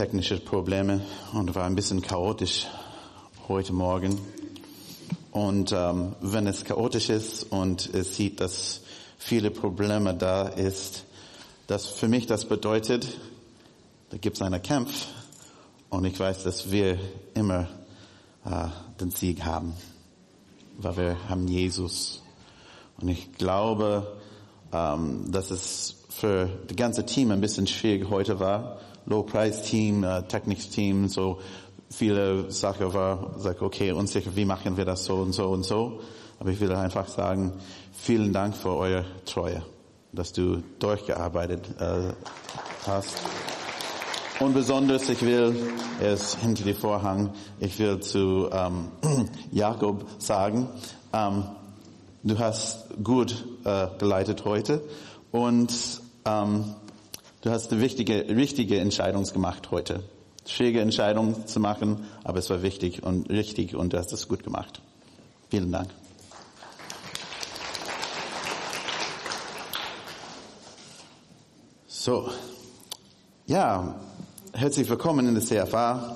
Technische Probleme und war ein bisschen chaotisch heute Morgen. Und wenn es chaotisch ist und es sieht, dass viele Probleme da ist, das für mich das bedeutet, da gibt es einen Kampf und ich weiß, dass wir immer den Sieg haben, weil wir haben Jesus. Und ich glaube, dass es für das ganze Team ein bisschen schwierig heute war. Low-Price-Team, Technik-Team, so viele Sachen war, okay, unsicher, wie machen wir das so und so und so. Aber ich will einfach sagen, vielen Dank für eure Treue, dass du durchgearbeitet hast. Und besonders, ich will, er ist hinter dem Vorhang, ich will zu Jakob sagen, du hast gut geleitet heute und du hast eine richtige Entscheidung gemacht heute. Schwierige Entscheidung zu machen, aber es war wichtig und richtig und du hast es gut gemacht. Vielen Dank. So, ja, herzlich willkommen in der CFA.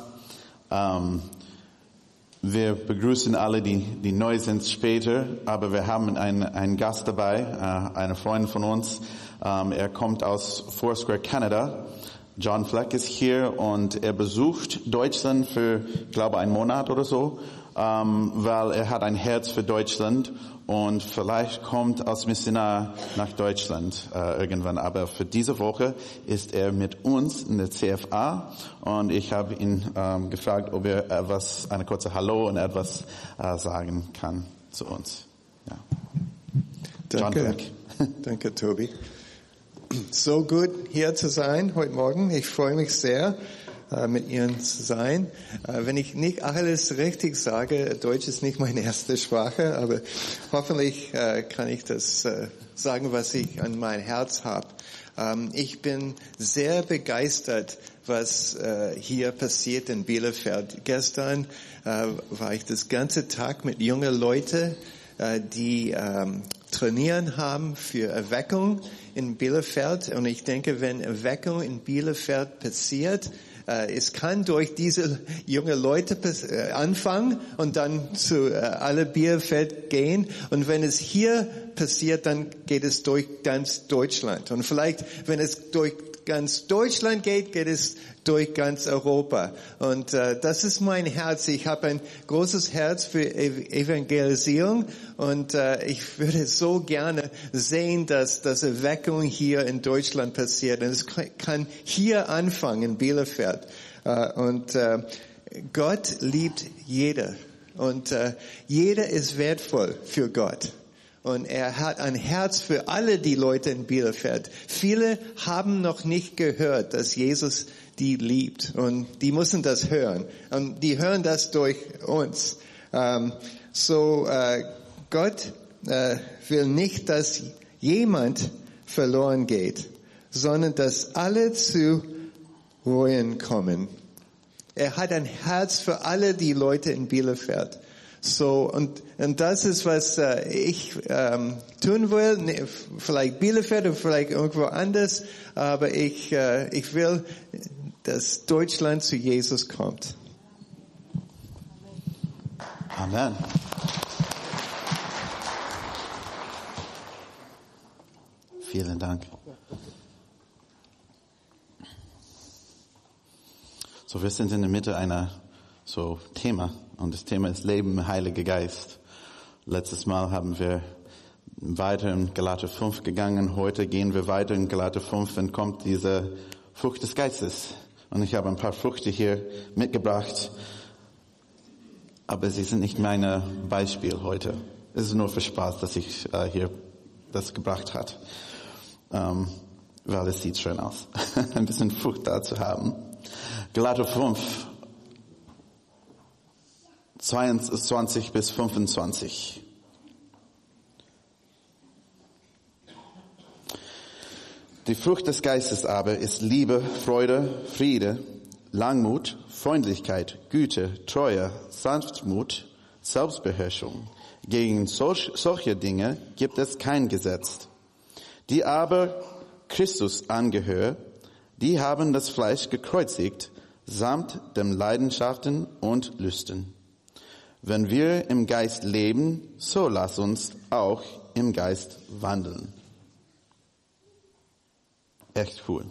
Wir begrüßen alle, die neu sind später, aber wir haben einen Gast dabei, eine Freundin von uns. Er kommt aus Foursquare, Kanada. John Fleck ist hier und er besucht Deutschland für, ich glaube, einen Monat oder so, weil er hat ein Herz für Deutschland und vielleicht kommt als Missionar nach Deutschland irgendwann. Aber für diese Woche ist er mit uns in der CFA und ich habe ihn gefragt, ob er eine kurze Hallo und etwas sagen kann zu uns. Ja. Danke. John Fleck. Danke, Tobi. So gut hier zu sein heute Morgen. Ich freue mich sehr, mit Ihnen zu sein. Wenn ich nicht alles richtig sage, Deutsch ist nicht meine erste Sprache, aber hoffentlich kann ich das sagen, was ich an mein Herz habe. Ich bin sehr begeistert, was hier passiert in Bielefeld. Gestern war ich das ganze Tag mit jungen Leuten, die trainieren haben für Erweckung in Bielefeld. Und ich denke, wenn Erweckung in Bielefeld passiert, es kann durch diese jungen Leute anfangen und dann zu alle Bielefeld gehen. Und wenn es hier passiert, dann geht es durch ganz Deutschland. Und vielleicht, wenn es durch ganz Deutschland geht, geht es durch ganz Europa. Und das ist mein Herz. Ich habe ein großes Herz für Evangelisierung und ich würde so gerne sehen, dass das Erweckung hier in Deutschland passiert. Und es kann hier anfangen, in Bielefeld. Und Gott liebt jeder. Und jeder ist wertvoll für Gott. Und er hat ein Herz für alle die Leute in Bielefeld. Viele haben noch nicht gehört, dass Jesus die liebt. Und die müssen das hören. Und die hören das durch uns. Gott will nicht, dass jemand verloren geht, sondern dass alle zu Ruhen kommen. Er hat ein Herz für alle die Leute in Bielefeld. Und das ist, was ich tun will. Vielleicht Bielefeld oder vielleicht irgendwo anders. Aber ich will, dass Deutschland zu Jesus kommt. Amen. Vielen Dank. So, wir sind in der Mitte einer Thema. Und das Thema ist Leben im Heiligen Geist. Letztes Mal haben wir weiter in Galater 5 gegangen. Heute gehen wir weiter in Galater 5 und kommt diese Frucht des Geistes. Und ich habe ein paar Früchte hier mitgebracht. Aber sie sind nicht mein Beispiel heute. Es ist nur für Spaß, dass ich hier das gebracht hat. Weil es sieht schön aus. Ein bisschen Frucht da zu haben. Galater 5. 22 bis 25. Die Frucht des Geistes aber ist Liebe, Freude, Friede, Langmut, Freundlichkeit, Güte, Treue, Sanftmut, Selbstbeherrschung. Gegen solche Dinge gibt es kein Gesetz. Die aber Christus angehören, die haben das Fleisch gekreuzigt samt den Leidenschaften und Lüsten. Wenn wir im Geist leben, so lass uns auch im Geist wandeln. Echt cool.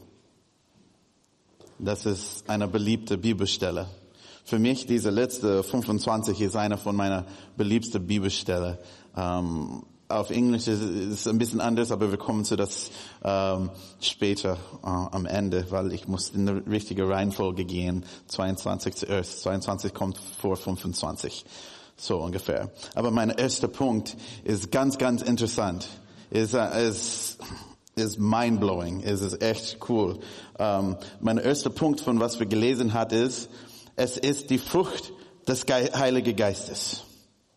Das ist eine beliebte Bibelstelle. Für mich, diese letzte 25 ist eine von meiner beliebsten Bibelstelle. Auf Englisch ist es ein bisschen anders, aber wir kommen zu das später am Ende, weil ich muss in die richtige Reihenfolge gehen. 22 zuerst. 22 kommt vor 25. So ungefähr. Aber mein erster Punkt ist ganz, ganz interessant. Ist mind-blowing. Es ist echt cool. Mein erster Punkt, von was wir gelesen hat, ist, es ist die Frucht des Heiligen Geistes.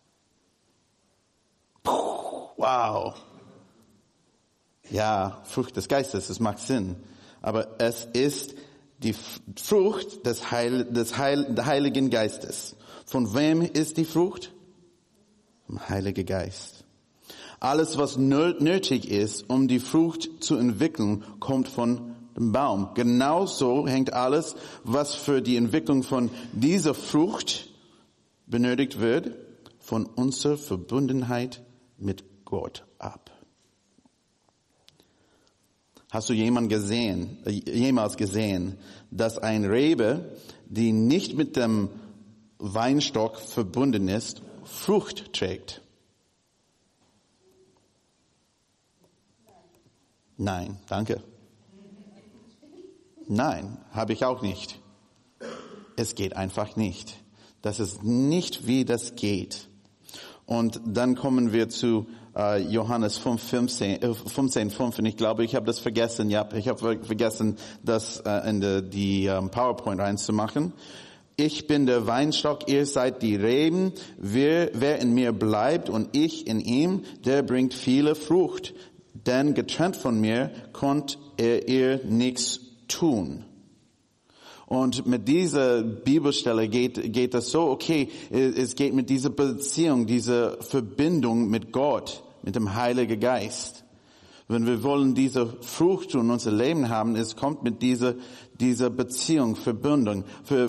Wow. Ja, Frucht des Geistes, das macht Sinn. Aber es ist die Frucht des Heiligen Geistes. Von wem ist die Frucht? Vom Heiligen Geist. Alles, was nötig ist, um die Frucht zu entwickeln, kommt von dem Baum. Genauso hängt alles, was für die Entwicklung von dieser Frucht benötigt wird, von unserer Verbundenheit mit Gott ab. Hast du jemals gesehen, dass ein Rebe, die nicht mit dem Weinstock verbunden ist, Frucht trägt? Nein, danke. Nein, habe ich auch nicht. Es geht einfach nicht. Das ist nicht, wie das geht. Und dann kommen wir zu Johannes 15,5. Und ich glaube, ich habe das vergessen. Ja, ich habe vergessen, das in die PowerPoint reinzumachen. Ich bin der Weinstock, ihr seid die Reben. Wer in mir bleibt und ich in ihm, der bringt viele Frucht. Denn getrennt von mir könnt ihr nichts tun. Und mit dieser Bibelstelle geht das so, okay, es geht mit dieser Beziehung, dieser Verbindung mit Gott, mit dem Heiligen Geist. Wenn wir wollen diese Frucht in unser Leben haben, es kommt mit dieser Beziehung, Verbindung.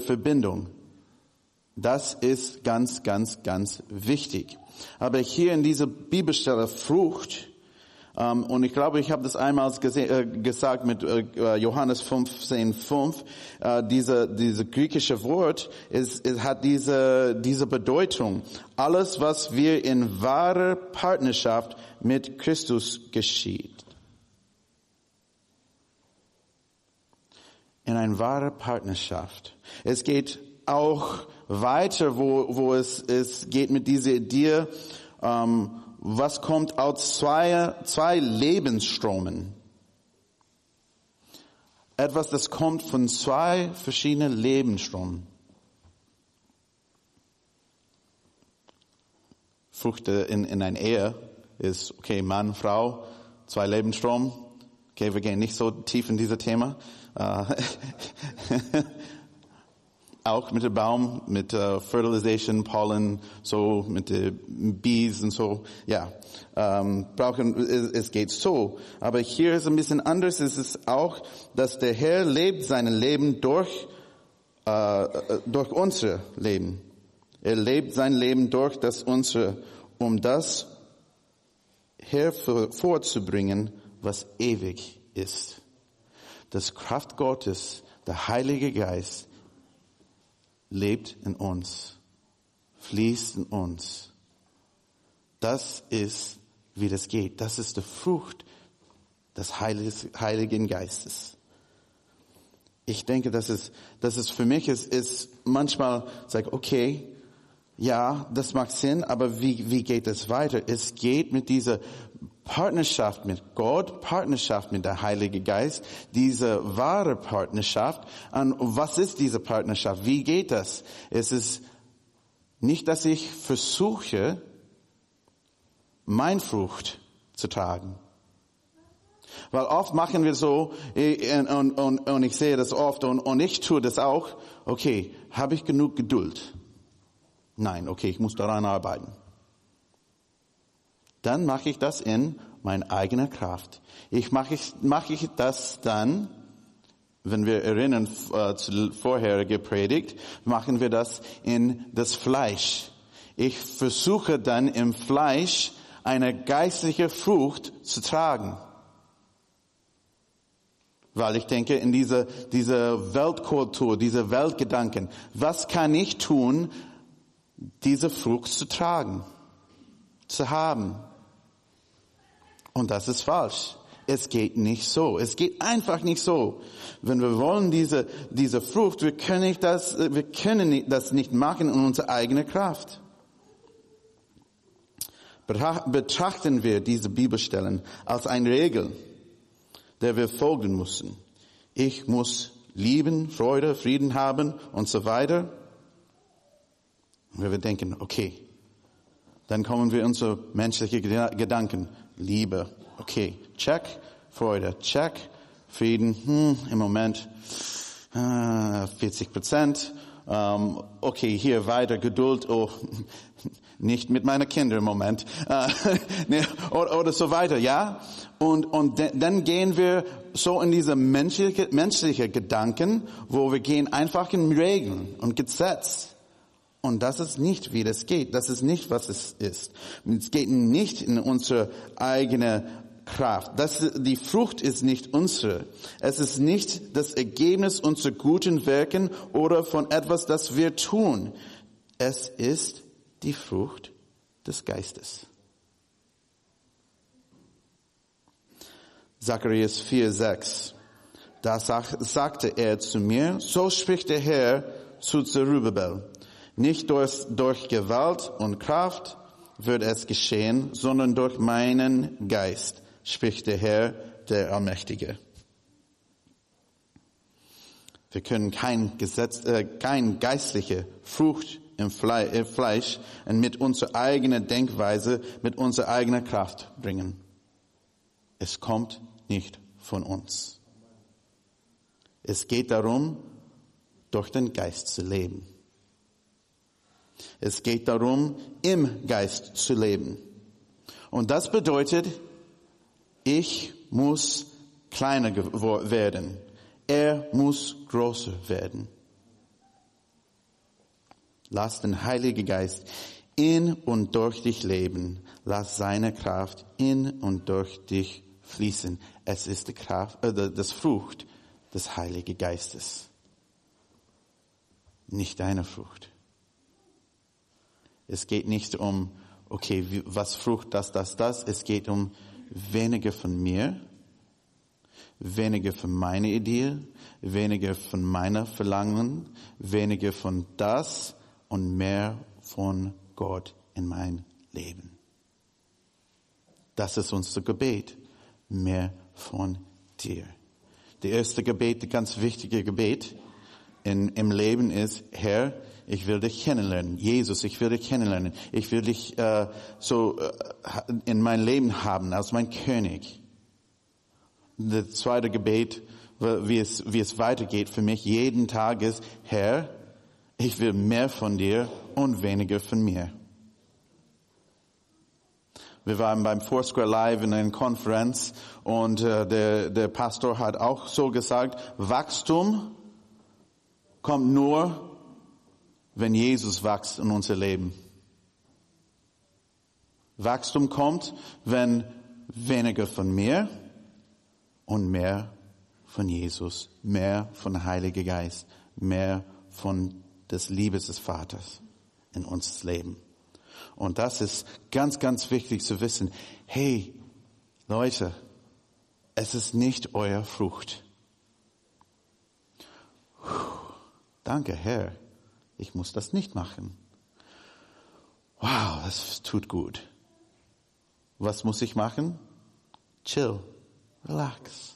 Das ist ganz, ganz, ganz wichtig. Aber hier in dieser Bibelstelle Frucht, und ich glaube, ich habe das einmal gesagt mit Johannes 15,5. Diese griechische Wort hat diese Bedeutung. Alles, was wir in wahrer Partnerschaft mit Christus geschieht. In eine wahre Partnerschaft. Es geht auch weiter, wo es geht mit dieser Idee, was kommt aus zwei Lebensströmen. Etwas, das kommt von zwei verschiedenen Lebensströmen. Frucht in einer Ehe ist, okay, Mann, Frau, zwei Lebensströme. Okay, wir gehen nicht so tief in dieses Thema. Auch mit dem Baum, mit Fertilization, Pollen, so mit den Bees und so. Ja, es geht so. Aber hier ist ein bisschen anders. Es ist auch, dass der Herr lebt sein Leben durch unser Leben. Er lebt sein Leben durch das unsere, um das hervorzubringen, was ewig ist. Das Kraft Gottes, der Heilige Geist, lebt in uns, fließt in uns. Das ist, wie das geht. Das ist die Frucht des Heiligen Geistes. Ich denke, das ist für mich ist manchmal sagt, okay, ja, das macht Sinn, aber wie geht es weiter? Es geht mit dieser Partnerschaft mit Gott, Partnerschaft mit der Heilige Geist, diese wahre Partnerschaft. Und was ist diese Partnerschaft? Wie geht das? Es ist nicht, dass ich versuche, meine Frucht zu tragen. Weil oft machen wir so, und ich sehe das oft, und ich tue das auch, okay, habe ich genug Geduld? Nein, okay, ich muss daran arbeiten. Dann mache ich das in meiner eigenen Kraft. Mache ich das dann, wenn wir erinnern zu vorheriger Predigt, machen wir das in das Fleisch. Ich versuche dann im Fleisch eine geistliche Frucht zu tragen. Weil ich denke, in dieser Weltkultur, diese Weltgedanken, was kann ich tun, diese Frucht zu tragen, zu haben? Und das ist falsch. Es geht nicht so. Es geht einfach nicht so. Wenn wir wollen diese Frucht, wir können das nicht machen in unserer eigenen Kraft. Betrachten wir diese Bibelstellen als eine Regel, der wir folgen müssen. Ich muss lieben, Freude, Frieden haben und so weiter. Und wenn wir denken, okay, dann kommen wir unsere menschlichen Gedanken. Liebe, okay, check. Freude, check. Frieden, im Moment 40%. Okay, hier weiter Geduld. Oh, nicht mit meinen Kindern im Moment. Oder so weiter, ja? Und dann gehen wir so in diese menschliche Gedanken, wo wir gehen einfach in Regeln und Gesetz. Und das ist nicht, wie das geht. Das ist nicht, was es ist. Es geht nicht in unsere eigene Kraft. Die Frucht ist nicht unsere. Es ist nicht das Ergebnis unserer guten Werken oder von etwas, das wir tun. Es ist die Frucht des Geistes. Zacharias 4,6. Da sagte er zu mir, so spricht der Herr zu Zerubbabel. Nicht durch Gewalt und Kraft wird es geschehen, sondern durch meinen Geist, spricht der Herr, der Allmächtige. Wir können keine geistliche Frucht im Fleisch und mit unserer eigenen Denkweise, mit unserer eigenen Kraft bringen. Es kommt nicht von uns. Es geht darum, durch den Geist zu leben. Es geht darum, im Geist zu leben. Und das bedeutet, ich muss kleiner werden. Er muss größer werden. Lass den Heiligen Geist in und durch dich leben. Lass seine Kraft in und durch dich fließen. Es ist die Kraft, das Frucht des Heiligen Geistes. Nicht deine Frucht. Es geht nicht um, okay, was Frucht, das. Es geht um weniger von mir, weniger von meiner Idee, weniger von meiner Verlangen, weniger von das und mehr von Gott in mein Leben. Das ist unser Gebet. Mehr von dir. Das erste Gebet, das ganz wichtige Gebet im Leben ist, Herr, ich will dich kennenlernen. Jesus, ich will dich kennenlernen. Ich will dich in mein Leben haben als mein König. Das zweite Gebet, wie es weitergeht für mich jeden Tag ist, Herr, ich will mehr von dir und weniger von mir. Wir waren beim Foursquare Live in einer Konferenz und der Pastor hat auch so gesagt, Wachstum kommt nur, wenn Jesus wächst in unser Leben. Wachstum kommt, wenn weniger von mir und mehr von Jesus, mehr von Heiliger Geist, mehr von des Liebes des Vaters in unser Leben. Und das ist ganz, ganz wichtig zu wissen. Hey, Leute, es ist nicht euer Frucht. Danke, Herr. Ich muss das nicht machen. Wow, das tut gut. Was muss ich machen? Chill. Relax.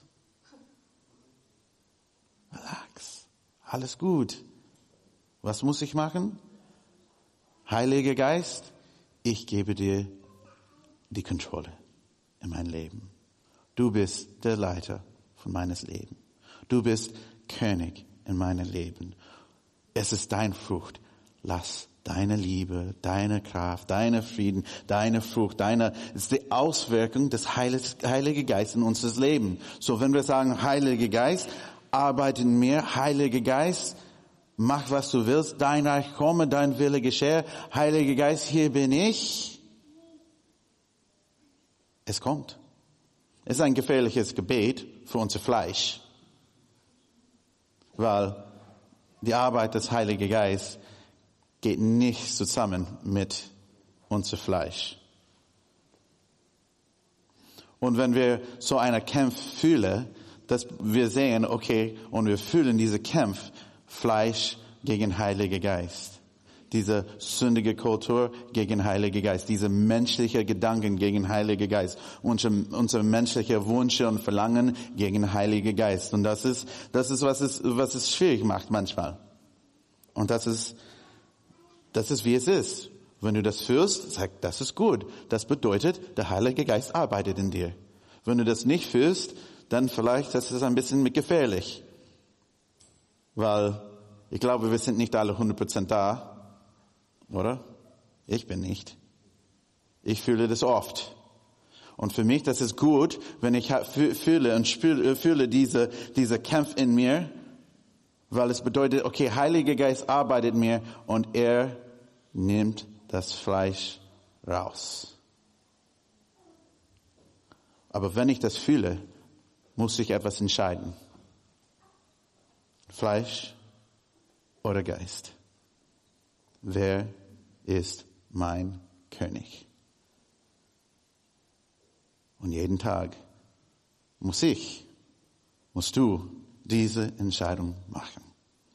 Relax. Alles gut. Was muss ich machen? Heiliger Geist, ich gebe dir die Kontrolle in mein Leben. Du bist der Leiter von meines Lebens. Du bist König in meinem Leben. Es ist deine Frucht. Lass deine Liebe, deine Kraft, deine Frieden, deine Frucht, es ist die Auswirkung des Heiligen Geistes in unser Leben. So, wenn wir sagen, Heiliger Geist, arbeite in mir, Heiliger Geist, mach was du willst, dein Reich komme, dein Wille geschehe, Heiliger Geist, hier bin ich. Es kommt. Es ist ein gefährliches Gebet für unser Fleisch, weil die Arbeit des Heiligen Geistes geht nicht zusammen mit unser Fleisch. Und wenn wir so einen Kampf fühlen, dass wir sehen, okay, und wir fühlen diesen Kampf, Fleisch gegen Heiliger Geist. Diese sündige Kultur gegen Heiliger Geist. Diese menschliche Gedanken gegen Heiliger Geist. Unsere menschliche Wünsche und Verlangen gegen Heiliger Geist. Und das ist, was es schwierig macht manchmal. Und das ist, wie es ist. Wenn du das fühlst, sag, das ist gut. Das bedeutet, der Heilige Geist arbeitet in dir. Wenn du das nicht fühlst, dann vielleicht, das ist ein bisschen gefährlich. Weil, ich glaube, wir sind nicht alle 100% da. Oder? Ich bin nicht. Ich fühle das oft. Und für mich, das ist gut, wenn ich fühle und fühle diese Kampf in mir, weil es bedeutet, okay, Heiliger Geist arbeitet in mir und er nimmt das Fleisch raus. Aber wenn ich das fühle, muss ich etwas entscheiden. Fleisch oder Geist? Wer ist mein König? Und jeden Tag musst du diese Entscheidung machen.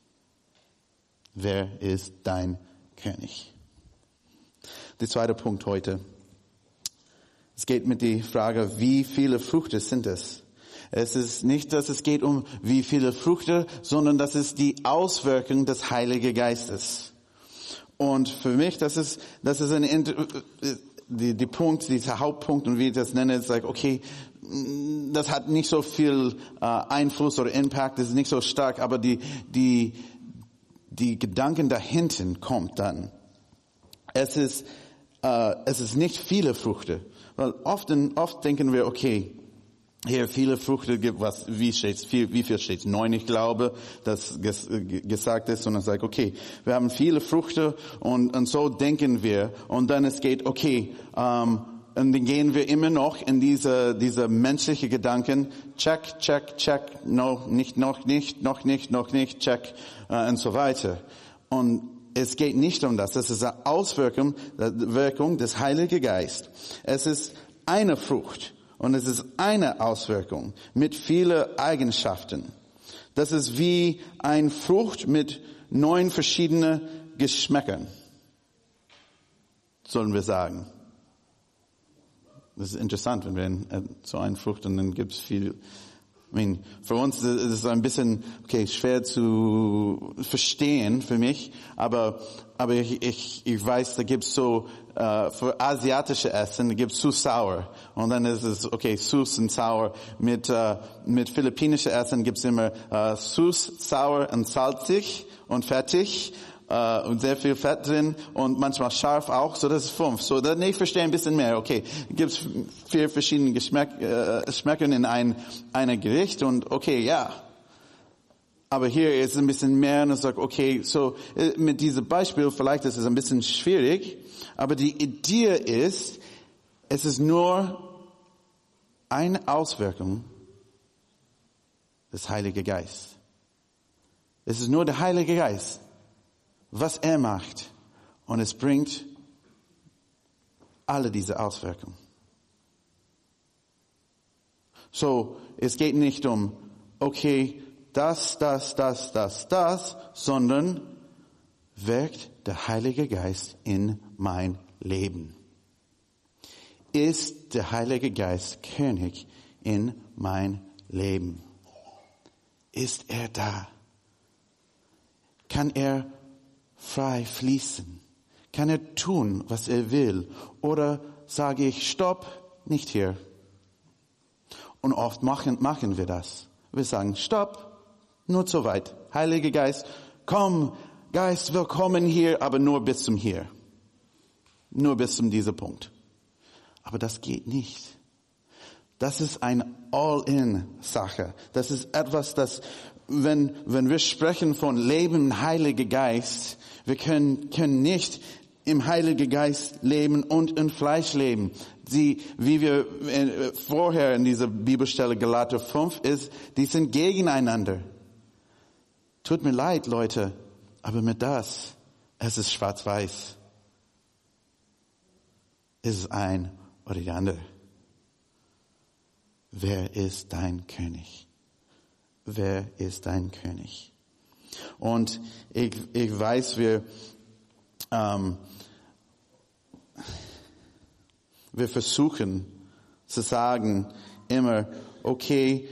Wer ist dein König? Der zweite Punkt heute. Es geht mit der Frage, wie viele Früchte sind es? Es ist nicht, dass es geht um wie viele Früchte, sondern das ist die Auswirkung des Heiligen Geistes. Und für mich, das ist die Punkt, dieser Hauptpunkt, und wie ich das nenne, ist like, okay, das hat nicht so viel Einfluss oder Impact, das ist nicht so stark, aber die Gedanken dahinten kommt dann. Es ist nicht viele Früchte, weil oft denken wir, okay, hier viele Früchte gibt, wie viel steht's? 9, ich glaube, das gesagt ist, und dann sagt, okay, wir haben viele Früchte und so denken wir, und dann es geht, okay, und dann gehen wir immer noch in diese menschliche Gedanken, check, noch nicht, check, und so weiter. Und es geht nicht um das. Das ist eine Auswirkung, Wirkung des Heiligen Geistes. Es ist eine Frucht. Und es ist eine Auswirkung mit vielen Eigenschaften. Das ist wie eine Frucht mit 9 verschiedenen Geschmäckern, sollen wir sagen. Das ist interessant, wenn wir so eine Frucht und dann gibt es viel. Für uns ist es ein bisschen schwer zu verstehen für mich, aber ich weiß, da gibt's so für asiatische Essen gibt's süß-sauer und dann ist es süß und sauer. Mit philippinische Essen gibt's immer süß, sauer und salzig und fettig. Und sehr viel Fett drin und manchmal scharf auch, so das ist 5. So, dann ich verstehe ein bisschen mehr. Okay, gibt's 4 verschiedene Geschmäcker in ein Gericht und okay, ja. Aber hier ist es ein bisschen mehr und ich sage, okay, so mit diesem Beispiel, vielleicht ist es ein bisschen schwierig, aber die Idee ist, es ist nur eine Auswirkung des Heiligen Geistes. Es ist nur der Heilige Geist, was er macht. Und es bringt alle diese Auswirkungen. So, es geht nicht um, okay, das, sondern wirkt der Heilige Geist in mein Leben. Ist der Heilige Geist König in mein Leben? Ist er da? Kann er frei fließen? Kann er tun, was er will? Oder sage ich, stopp, nicht hier. Und oft machen wir das. Wir sagen, stopp, nur zu weit. Heiliger Geist, komm, Geist, willkommen hier, aber nur bis zum hier. Nur bis zum diesem Punkt. Aber das geht nicht. Das ist eine All-in-Sache. Das ist etwas, das wenn wir sprechen von Leben im Heiligen Geist, wir können nicht im Heiligen Geist leben und im Fleisch leben. Wie wir vorher in dieser Bibelstelle Galater 5 ist, die sind gegeneinander. Tut mir leid, Leute, aber mit das, es ist schwarz-weiß. Es ist ein oder die andere. Wer ist dein König? Wer ist dein König? Und ich weiß, wir versuchen zu sagen immer, okay,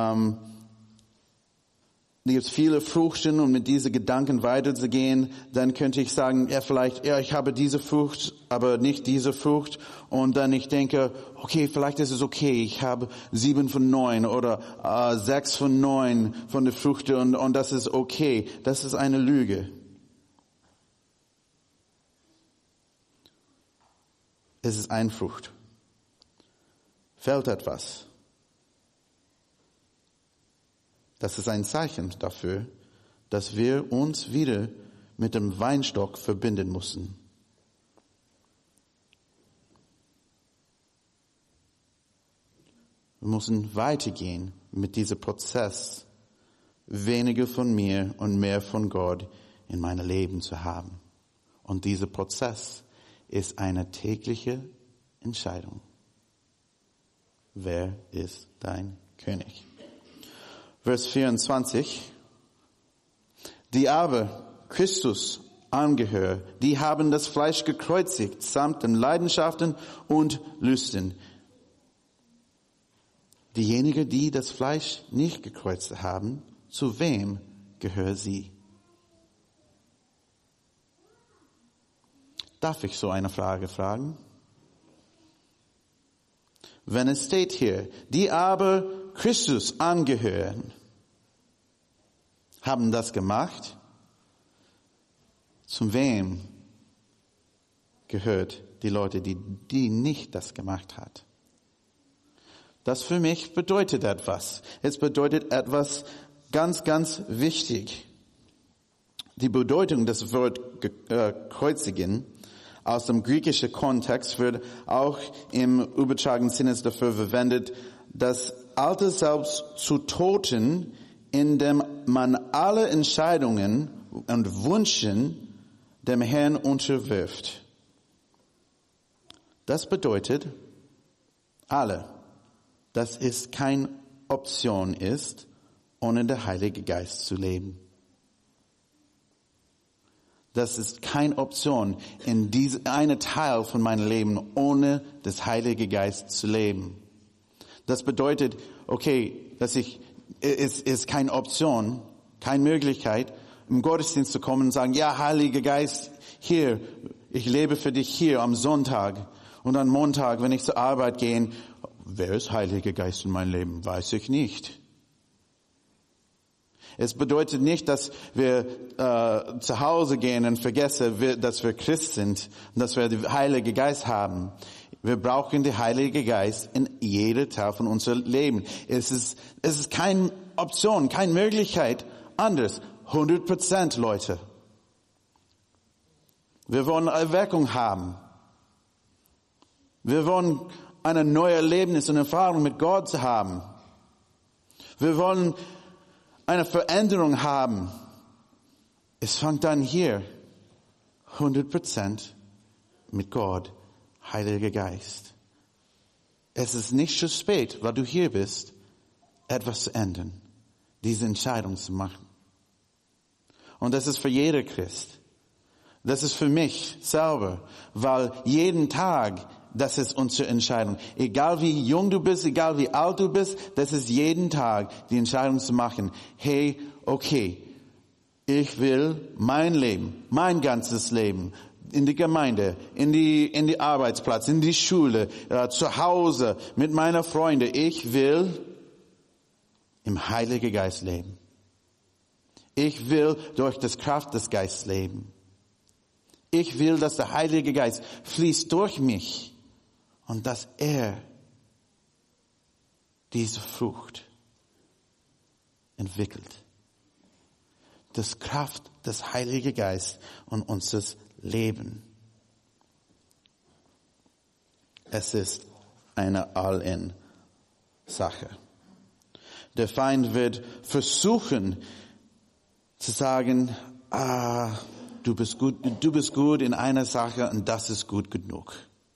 es gibt viele Früchte und mit diesen Gedanken weiterzugehen, dann könnte ich sagen, ich habe diese Frucht, aber nicht diese Frucht. Und dann ich denke, okay, vielleicht ist es okay, ich habe 7 von 9 oder 6 von 9 von der Früchte und das ist okay. Das ist eine Lüge. Es ist eine Frucht. Fehlt etwas. Das ist ein Zeichen dafür, dass wir uns wieder mit dem Weinstock verbinden müssen. Wir müssen weitergehen mit diesem Prozess, weniger von mir und mehr von Gott in meinem Leben zu haben. Und dieser Prozess ist eine tägliche Entscheidung. Wer ist dein König? Vers 24. Die aber Christus angehören, die haben das Fleisch gekreuzigt, samt den Leidenschaften und Lüsten. Diejenigen, die das Fleisch nicht gekreuzt haben, zu wem gehören sie? Darf ich so eine Frage fragen? Wenn es steht hier, die aber Christus angehören, haben das gemacht, zu wem gehört die Leute, die nicht das gemacht hat? Das für mich bedeutet etwas. Es bedeutet etwas ganz, ganz wichtig. Die Bedeutung des Wortes kreuzigen aus dem griechischen Kontext wird auch im übertragenen Sinne dafür verwendet, das alte Selbst zu toten, indem man alle Entscheidungen und Wünsche dem Herrn unterwirft. Das bedeutet, dass es keine Option ist, ohne den Heiligen Geist zu leben. Das ist keine Option, in diesem einen Teil von meinem Leben ohne das Heilige Geist zu leben. Das bedeutet, okay, es ist keine Option, keine Möglichkeit, im Gottesdienst zu kommen und sagen, ja, Heiliger Geist, hier, ich lebe für dich hier am Sonntag und am Montag, wenn ich zur Arbeit gehe, wer ist Heiliger Geist in meinem Leben? Weiß ich nicht. Es bedeutet nicht, dass wir zu Hause gehen und vergessen, dass wir Christ sind und dass wir den Heiligen Geist haben. Wir brauchen den Heiligen Geist in jedem Teil von unserem Leben. Es ist keine Option, keine Möglichkeit anders. 100%, Leute. Wir wollen Erweckung haben. Wir wollen ein neues Erlebnis und Erfahrung mit Gott zu haben. Wir wollen eine Veränderung haben. Es fängt an hier. 100% mit Gott, Heiliger Geist. Es ist nicht zu spät, weil du hier bist, etwas zu ändern, diese Entscheidung zu machen. Und das ist für jeder Christ. Das ist für mich selber, weil jeden Tag, das ist unsere Entscheidung. Egal wie jung du bist, egal wie alt du bist, das ist jeden Tag die Entscheidung zu machen. Hey, okay, ich will mein Leben, mein ganzes Leben, in die Gemeinde, in die Arbeitsplatz, in die Schule, zu Hause, mit meiner Freunde. Ich will im Heiligen Geist leben. Ich will durch das Kraft des Geistes leben. Ich will, dass der Heilige Geist fließt durch mich und dass er diese Frucht entwickelt das Kraft des Heiligen Geistes und unseres Leben. Es ist eine All-in-Sache. Der Feind wird versuchen zu sagen, du bist gut in einer Sache und das ist gut genug.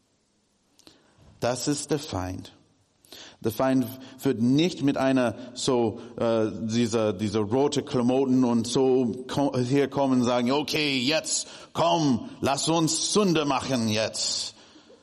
Das ist der Feind. Der Feind wird nicht mit einer diese rote Klamotten und so hier kommen und sagen, okay, jetzt komm, lass uns Sünde machen jetzt.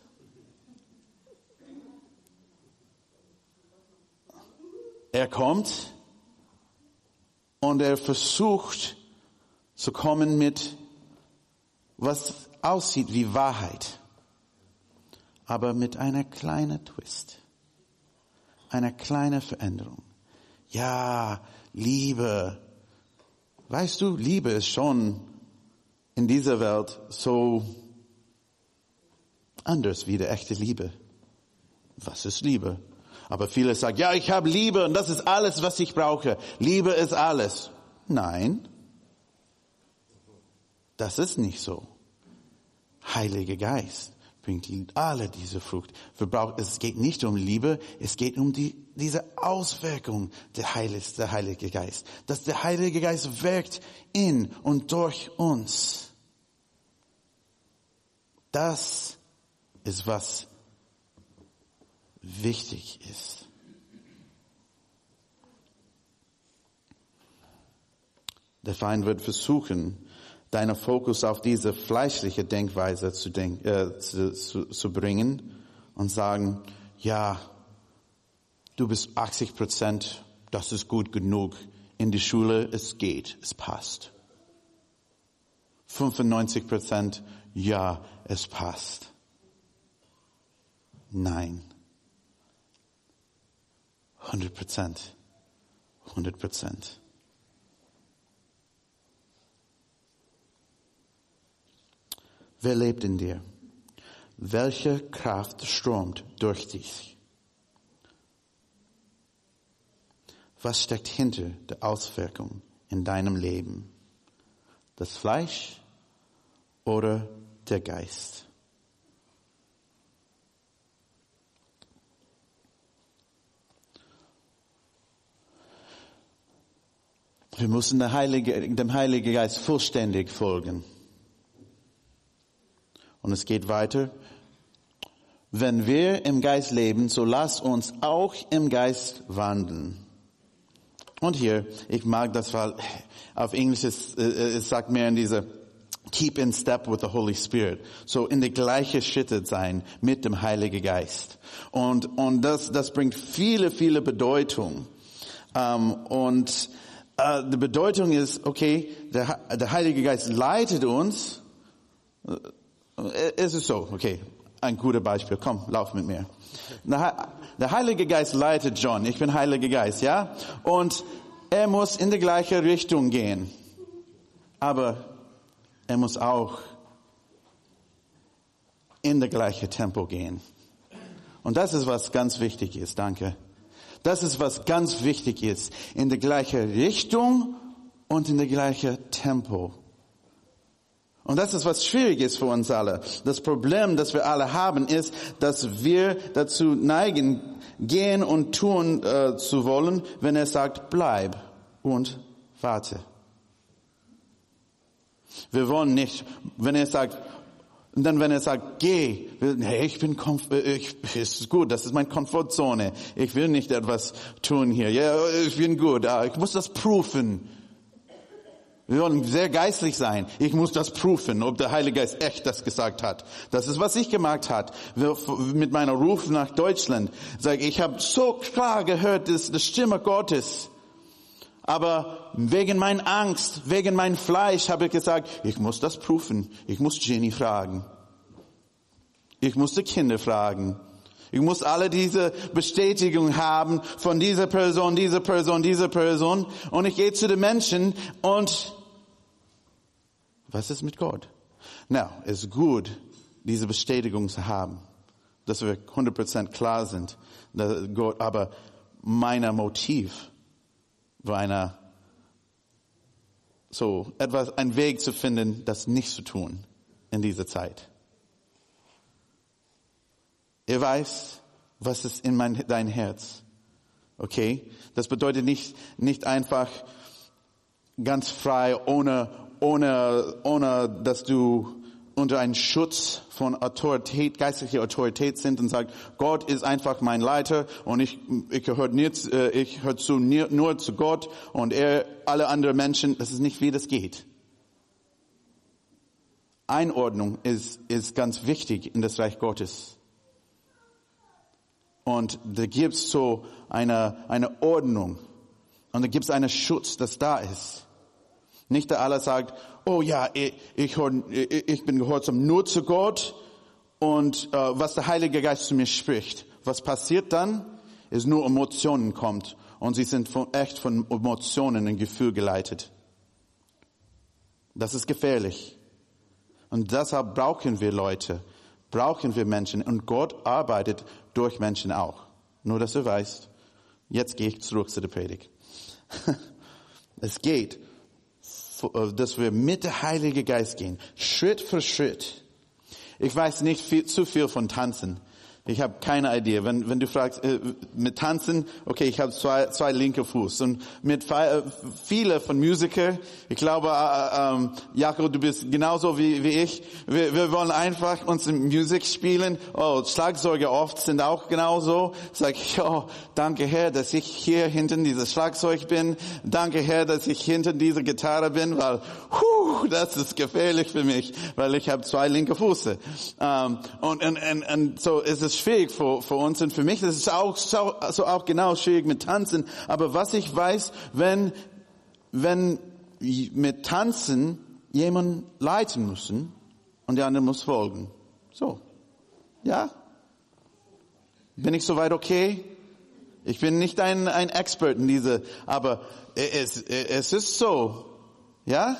Er kommt und er versucht zu kommen mit, was aussieht wie Wahrheit, aber mit einer kleinen Twist, einer kleinen Veränderung. Ja, Liebe. Weißt du, Liebe ist schon in dieser Welt so anders wie die echte Liebe. Was ist Liebe? Aber viele sagen, ja, ich habe Liebe und das ist alles, was ich brauche. Liebe ist alles. Nein, das ist nicht so. Heiliger Geist bringt alle diese Frucht. Es geht nicht um Liebe, es geht um diese Auswirkung der Heilige Geist. Dass der Heilige Geist wirkt in und durch uns. Das ist, was wichtig ist. Der Feind wird versuchen, deinen Fokus auf diese fleischliche Denkweise zu bringen und sagen, ja, du bist 80%, das ist gut genug. In die Schule, es geht, es passt. 95%, ja, es passt. Nein. 100%. 100%. Wer lebt in dir? Welche Kraft strömt durch dich? Was steckt hinter der Auswirkung in deinem Leben? Das Fleisch oder der Geist? Wir müssen dem Heiligen Geist vollständig folgen. Und es geht weiter. Wenn wir im Geist leben, so lass uns auch im Geist wandeln. Und hier, ich mag das, weil auf Englisch es sagt mehr in diese keep in step with the Holy Spirit. So in der gleichen Schritte sein mit dem Heiligen Geist. Und das bringt viele Bedeutung. Die Bedeutung ist, okay, der Heilige Geist leitet uns. Es ist so, okay, ein gutes Beispiel. Komm, lauf mit mir. Der Heilige Geist leitet John. Ich bin Heiliger Geist, ja? Und er muss in die gleiche Richtung gehen. Aber er muss auch in das gleiche Tempo gehen. Und das ist, was ganz wichtig ist. Danke. Das ist, was ganz wichtig ist. In die gleiche Richtung und in das gleiche Tempo. Und das ist, was schwierig ist für uns alle. Das Problem, das wir alle haben, ist, dass wir dazu neigen, gehen und tun zu wollen, wenn er sagt, bleib und warte. Wir wollen nicht, wenn er sagt, geh, hey, ist gut, das ist meine Komfortzone. Ich will nicht etwas tun hier. Ja, ich bin gut, ich muss das prüfen. Wir wollen sehr geistlich sein. Ich muss das prüfen, ob der Heilige Geist echt das gesagt hat. Das ist, was ich gemacht habe. Mit meiner Ruf nach Deutschland. Ich habe so klar gehört, das ist die Stimme Gottes. Aber wegen meiner Angst, wegen meinem Fleisch habe ich gesagt, ich muss das prüfen. Ich muss Jenny fragen. Ich muss die Kinder fragen. Ich muss alle diese Bestätigung haben von dieser Person. Und ich gehe zu den Menschen und was ist mit Gott? Es ist gut, diese Bestätigung zu haben, dass wir 100% klar sind. Aber mein Motiv war eine einen Weg zu finden, das nicht zu tun in dieser Zeit. Er weiß, was ist in dein Herz. Okay? Das bedeutet nicht einfach ganz frei, ohne, dass du unter einen Schutz von Autorität, geistlicher Autorität sind und sagt, Gott ist einfach mein Leiter und ich höre nur zu Gott und alle anderen Menschen. Das ist nicht, wie das geht. Einordnung ist ganz wichtig in das Reich Gottes. Und da gibt's so eine Ordnung und da gibt's einen Schutz, das da ist. Nicht der aller sagt, oh ja, ich bin gehorsam nur zu Gott und was der Heilige Geist zu mir spricht. Was passiert dann? Ist nur Emotionen kommt und sie sind von Emotionen und Gefühl geleitet. Das ist gefährlich. Und deshalb brauchen wir Leute, brauchen wir Menschen und Gott arbeitet durch Menschen auch. Nur, dass du weißt, jetzt gehe ich zurück zu der Predigt. Es geht, dass wir mit dem Heiligen Geist gehen, Schritt für Schritt. Ich weiß nicht zu viel von Tanzen. Ich habe keine Idee. Wenn du fragst, mit Tanzen, okay, ich habe zwei linke Fuß. Und mit viele von Musiker, ich glaube, Jakob, du bist genauso wie ich. Wir wollen einfach unsere Musik spielen. Oh, Schlagzeuger oft sind auch genauso. Sag ich, oh, danke Herr, dass ich hier hinten dieses Schlagzeug bin. Danke Herr, dass ich hinten diese Gitarre bin, weil, das ist gefährlich für mich, weil ich habe zwei linke Füße. Und so ist es schwierig für uns und für mich. Das ist auch genau schwierig mit Tanzen. Aber was ich weiß, wenn mit Tanzen jemand leiten müssen und der andere muss folgen. So. Ja? Bin ich soweit okay? Ich bin nicht ein Expert in diese, aber es ist so. Ja?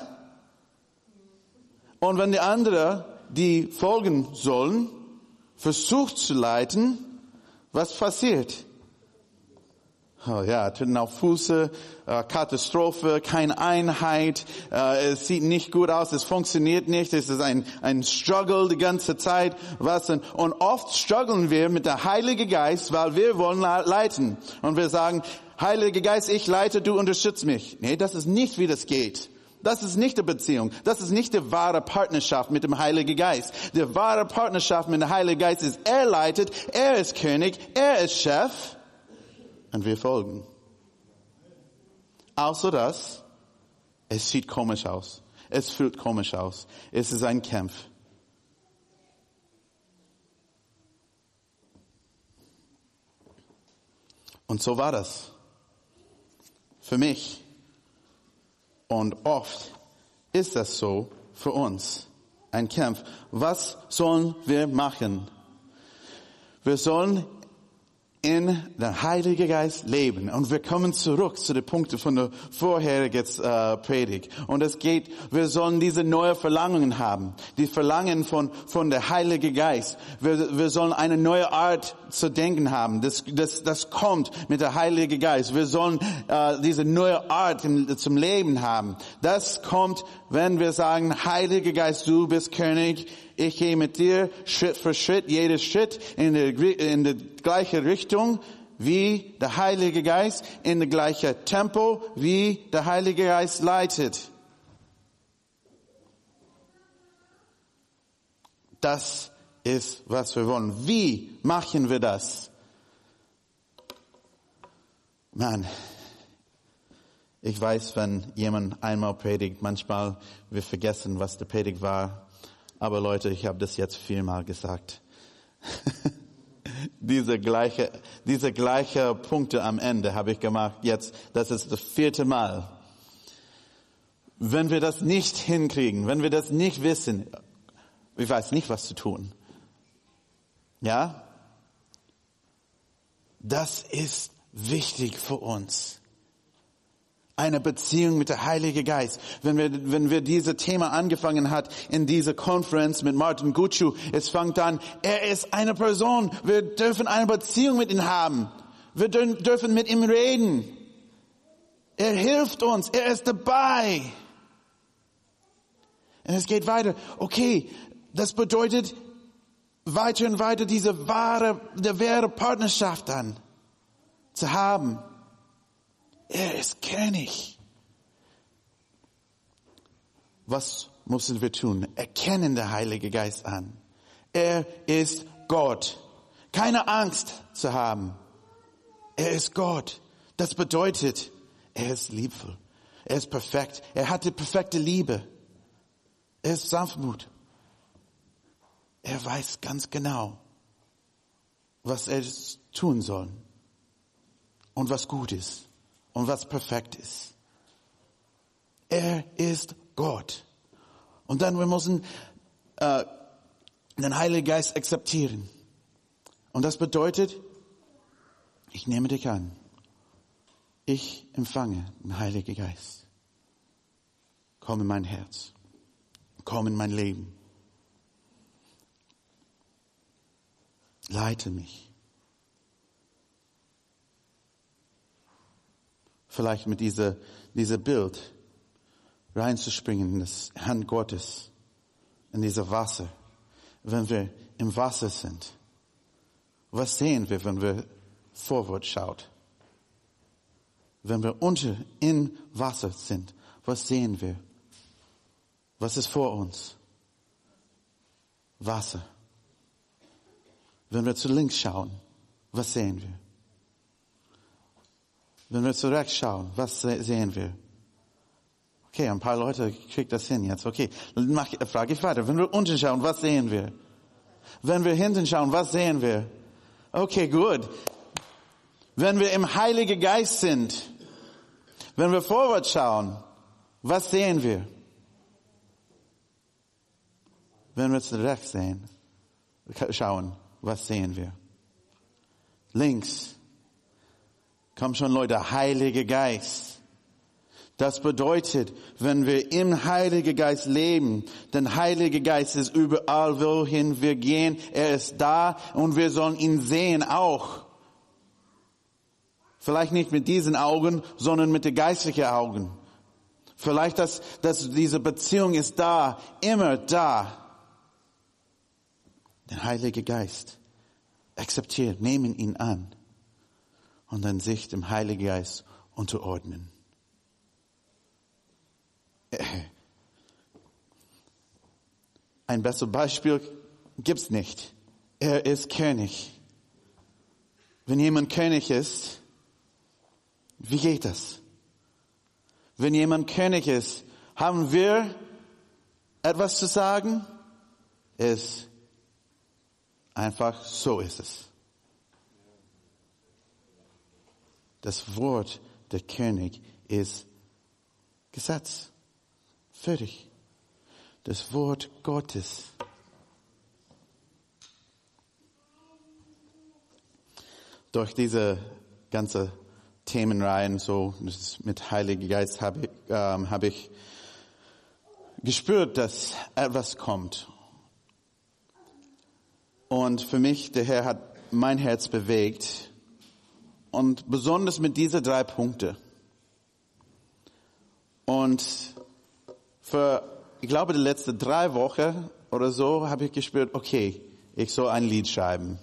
Und wenn die andere, die folgen sollen, versucht zu leiten, was passiert? Oh ja, Töten auf Füße, Katastrophe, keine Einheit, es sieht nicht gut aus, es funktioniert nicht, es ist ein Struggle die ganze Zeit. Und oft strugglen wir mit der Heilige Geist, weil wir wollen leiten. Und wir sagen, Heiliger Geist, ich leite, du unterstützt mich. Nee, das ist nicht, wie das geht. Das ist nicht die Beziehung. Das ist nicht die wahre Partnerschaft mit dem Heiligen Geist. Die wahre Partnerschaft mit dem Heiligen Geist ist, er leitet, er ist König, er ist Chef und wir folgen. Außer das, es sieht komisch aus. Es fühlt komisch aus. Es ist ein Kampf. Und so war das. Für mich. Und oft ist das so für uns. Ein Kampf. Was sollen wir machen? Wir sollen in den Heiligen Geist leben. Und wir kommen zurück zu den Punkten von der vorherigen Predigt. Und es geht, wir sollen diese neue Verlangen haben. Die Verlangen von der Heilige Geist. Wir sollen eine neue Art zu denken haben. Das kommt mit der Heilige Geist. Wir sollen diese neue Art zum Leben haben. Das kommt, wenn wir sagen, Heiliger Geist, du bist König. Ich gehe mit dir Schritt für Schritt, jeder Schritt in die gleiche Richtung wie der Heilige Geist, in das gleiche Tempo wie der Heilige Geist leitet. Das ist, was wir wollen. Wie machen wir das? Mann, ich weiß, wenn jemand einmal predigt, manchmal wir vergessen, was der Predigt war. Aber Leute, ich habe das jetzt viermal gesagt. Diese gleiche Punkte am Ende habe ich gemacht. Jetzt, das ist das 4. Mal. Wenn wir das nicht hinkriegen, wenn wir das nicht wissen, ich weiß nicht, was zu tun. Ja? Das ist wichtig für uns. Eine Beziehung mit der Heilige Geist. Wenn wir dieses Thema angefangen hat in dieser Konferenz mit Martin Gutschu, es fängt an, er ist eine Person. Wir dürfen eine Beziehung mit ihm haben. Wir dürfen mit ihm reden. Er hilft uns. Er ist dabei. Und es geht weiter. Okay, das bedeutet weiter und weiter diese wahre Partnerschaft dann zu haben. Er ist König. Was müssen wir tun? Erkennen den Heiligen Geist an. Er ist Gott. Keine Angst zu haben. Er ist Gott. Das bedeutet, er ist liebevoll. Er ist perfekt. Er hat die perfekte Liebe. Er ist Sanftmut. Er weiß ganz genau, was er tun soll. Und was gut ist. Und was perfekt ist. Er ist Gott. Und dann wir müssen den Heiligen Geist akzeptieren. Und das bedeutet, ich nehme dich an. Ich empfange den Heiligen Geist. Komm in mein Herz. Komm in mein Leben. Leite mich. Vielleicht mit dieser Bild reinzuspringen in das Hand Gottes, in diese Wasser. Wenn wir im Wasser sind, was sehen wir, wenn wir vorwärts schauen? Wenn wir in Wasser sind, was sehen wir? Was ist vor uns? Wasser. Wenn wir zu links schauen, was sehen wir? Wenn wir zu rechts schauen, was sehen wir? Okay, ein paar Leute kriegen das hin jetzt. Okay, frage ich weiter. Wenn wir unten schauen, was sehen wir? Wenn wir hinten schauen, was sehen wir? Okay, gut. Wenn wir im Heiligen Geist sind, wenn wir vorwärts schauen, was sehen wir? Wenn wir zu rechts schauen, was sehen wir? Links. Komm schon, Leute, Heiliger Geist. Das bedeutet, wenn wir im Heiligen Geist leben, der Heilige Geist ist überall, wohin wir gehen. Er ist da und wir sollen ihn sehen auch. Vielleicht nicht mit diesen Augen, sondern mit den geistlichen Augen. Vielleicht, dass diese Beziehung ist da, immer da. Den Heiligen Geist akzeptiert, nehmen ihn an und dann sich dem Heiligen Geist unterordnen. Ein besseres Beispiel gibt's nicht. Er ist König. Wenn jemand König ist, wie geht das? Wenn jemand König ist, haben wir etwas zu sagen? Es einfach so ist es. Das Wort der König ist Gesetz. Fertig. Das Wort Gottes. Durch diese ganze Themenreihen, so mit Heiligen Geist, habe ich gespürt, dass etwas kommt. Und für mich, der Herr hat mein Herz bewegt. Und besonders mit diesen 3 Punkten. Und ich glaube, die letzten 3 Wochen oder so habe ich gespürt, okay, ich soll ein Lied schreiben.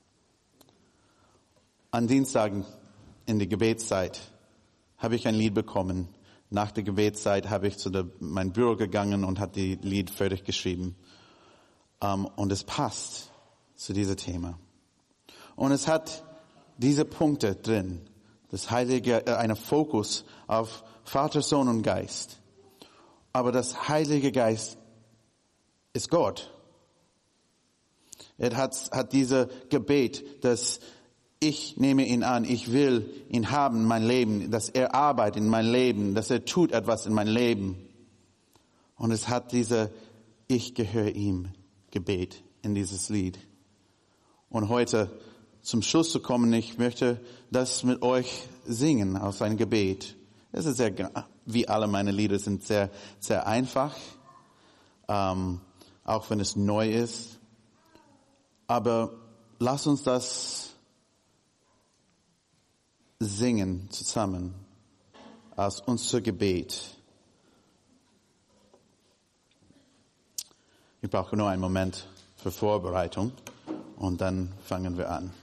An Dienstagen in der Gebetszeit habe ich ein Lied bekommen. Nach der Gebetszeit habe ich zu mein Büro gegangen und habe die Lied fertig geschrieben. Und es passt zu diesem Thema. Und es hat diese Punkte drin. Das Heilige, einen Fokus auf Vater, Sohn und Geist. Aber das Heilige Geist ist Gott. Er hat diese Gebet, dass ich nehme ihn an, ich will ihn haben in mein Leben, dass er arbeitet in mein Leben, dass er tut etwas in mein Leben. Und es hat diese Ich gehöre ihm Gebet in dieses Lied. Und heute zum Schluss zu kommen, ich möchte das mit euch singen aus einem Gebet. Es ist sehr, wie alle meine Lieder sind sehr, sehr einfach, auch wenn es neu ist. Aber lass uns das singen zusammen als unser Gebet. Ich brauche nur einen Moment für Vorbereitung und dann fangen wir an.